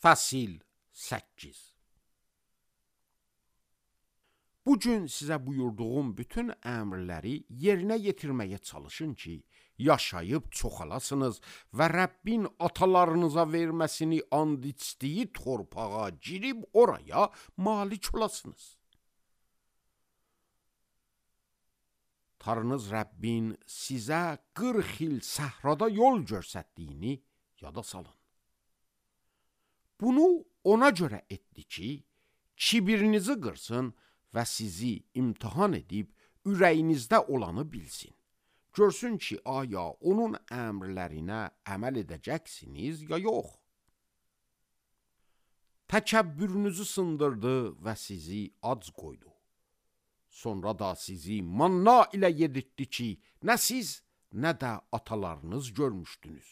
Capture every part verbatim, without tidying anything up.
Fəsil səkkiz. Bugün sizə buyurduğum bütün əmrləri yerinə yetirməyə çalışın ki, yaşayıb çoxalasınız və Rəbbin atalarınıza verməsini and içdiyi torpağa girib oraya malik olasınız. Tanrınız Rəbbin sizə qırx il səhrada yol göstərdiyini yada salın. Bunu ona görə etdi ki, kibirinizi qırsın və sizi imtihan edib ürəyinizdə olanı bilsin. Görsün ki, aya onun əmrlərinə əməl edəcəksiniz ya yox. Təkəbbürünüzü sındırdı və sizi ac qoydu. Sonra da sizi manna ilə yedirtdi ki, nə siz, nə də atalarınız görmüşdünüz.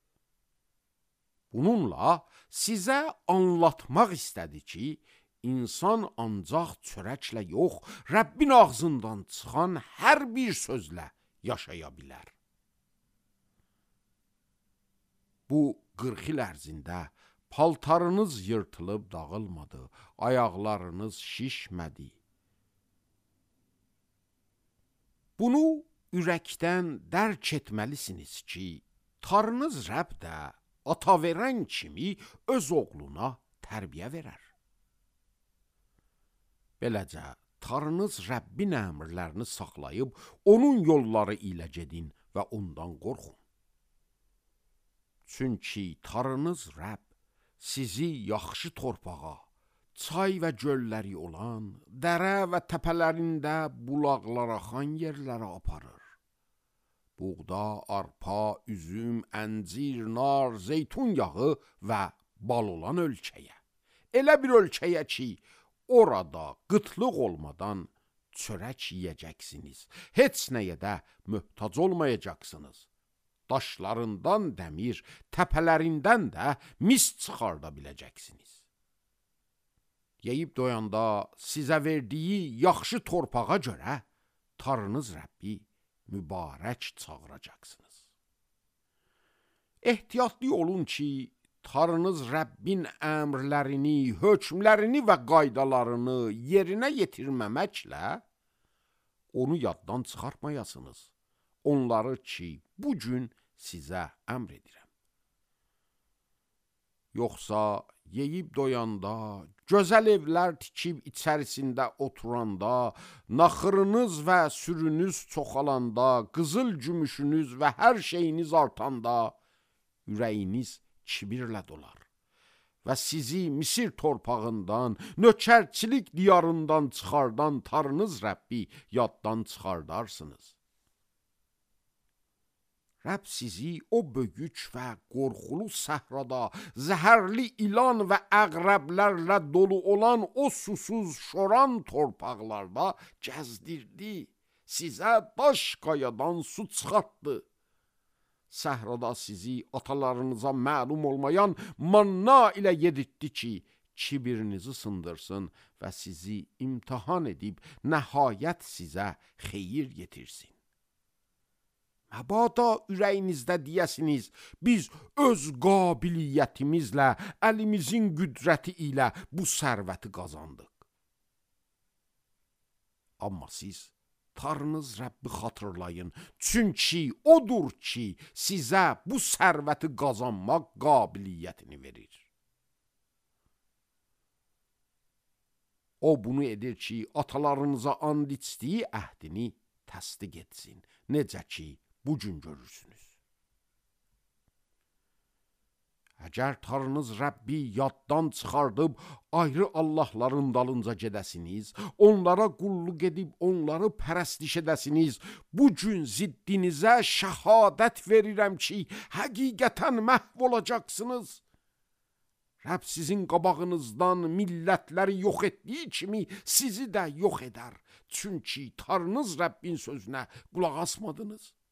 Bununla sizə anlatmaq istədi ki, insan ancaq çörəklə yox, Rəbbin ağzından çıxan hər bir sözlə yaşaya bilər. Bu qırx il ərzində paltarınız yırtılıb dağılmadı, ayaqlarınız şişmədi. Bunu ürəkdən dərk etməlisiniz ki, Tanrınız Rəbb də ata verən kimi öz oğluna tərbiyə verər. Beləcə, Tanrınız Rəbbin əmrlərini saxlayıb, onun yolları ilə gedin və ondan qorxun. Çünki Tanrınız Rəbb sizi yaxşı torpağa, çay və gölləri olan, dərə və təpələrində bulaqlar axan yerlərə aparır. Buğda, arpa, üzüm, əncir, nar, zeytun yağı və bal olan ölkəyə. Elə bir ölkəyə ki, orada qıtlıq olmadan çörək yiyəcəksiniz. Heç nəyə də möhtac olmayacaqsınız. Daşlarından dəmir, təpələrindən də mis çıxarda biləcəksiniz. Yeyib doyanda sizə verdiyi yaxşı torpağa görə Tanrınız Rəbbi mübarək çağıracaqsınız. Ehtiyatlı olun ki, Tanrınız Rəbbin əmrlərini, hökmlərini və qaydalarını yerinə yetirməməklə onu yaddan çıxartmayasınız. Onları ki, bugün sizə əmr edirəm. Yoxsa yeyib doyanda, gözəl evlər tikib içərisində oturanda, naxırınız və sürünüz çoxalanda, qızıl gümüşünüz və hər şeyiniz artanda, ürəyiniz kibirlə dolar və sizi Misir torpağından, nökərçilik diyarından çıxardan Tanrınız Rəbbi yaddan çıxardarsınız. Rəbb sizi o böyük və qorxulu səhrada, zəhərli ilan və əqrəblərlə dolu olan o susuz, şoran torpaqlarda gəzdirdi, sizə daş qayadan su çıxartdı. Səhrada sizi atalarınıza məlum olmayan manna ilə yedirtdi ki, kibirinizi sındırsın və sizi imtihan edib nəhayət sizə xeyir yetirsin. Məbada ürəyinizdə deyəsiniz, biz öz qabiliyyətimizlə, əlimizin qüdrəti ilə bu sərvəti qazandıq. Amma siz Tanrınız Rəbbi xatırlayın, çünki odur ki, sizə bu sərvəti qazanmaq qabiliyyətini verir. O bunu edir ki, atalarınıza and içdiyi əhdini təsdiq etsin, necə ki, bugün görürsünüz. Əgər Tanrınız Rəbbi yaddan çıxardıb ayrı Allahların dalınca gedəsiniz, onlara qulluq edib onları pərəstiş edəsiniz, bugün ziddinizə şəhadət verirəm ki, həqiqətən məhv olacaqsınız. Rəbb sizin qabağınızdan millətləri yox etdiyi kimi sizi də yox edər. Çünki Tanrınız Rəbbin sözünə qulaq asmadınız.